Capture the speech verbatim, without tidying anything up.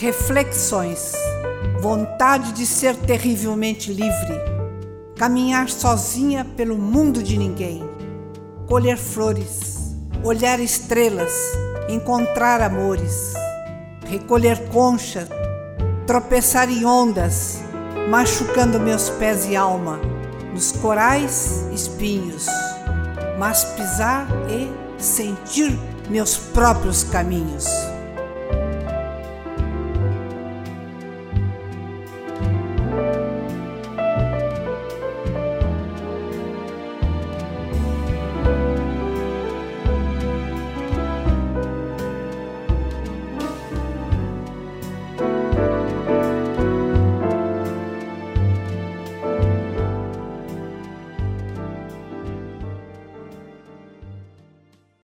reflexões, vontade de ser terrivelmente livre, caminhar sozinha pelo mundo de ninguém, colher flores, olhar estrelas, encontrar amores, recolher conchas, tropeçar em ondas, machucando meus pés e alma, nos corais espinhos, mas pisar e sentir meus próprios caminhos.